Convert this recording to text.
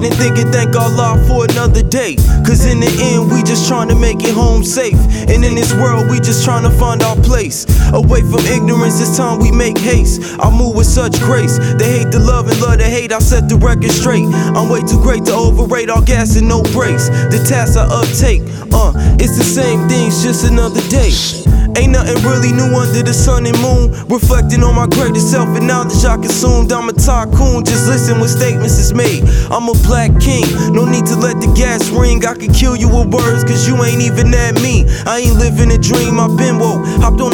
and thinking thank Allah for another day. Cause in the end we just trying to make it home safe. And in this world we just trying to find our place. Away from ignorance, it's time we make haste. I move with such grace. They hate the love and love the hate, I set the record straight. I'm way too great to overrate, all gas and no brakes. The tasks I uptake, it's the same thing, it's just another day. Ain't nothing really new under the sun and moon. Reflecting on my greatest self and knowledge I consumed. I'm a tycoon, just listen when statements is made. I'm a black king, no need to let the gas ring. I can kill you with words, cause you ain't even that me. I ain't living a dream, I've been woke. Hopped on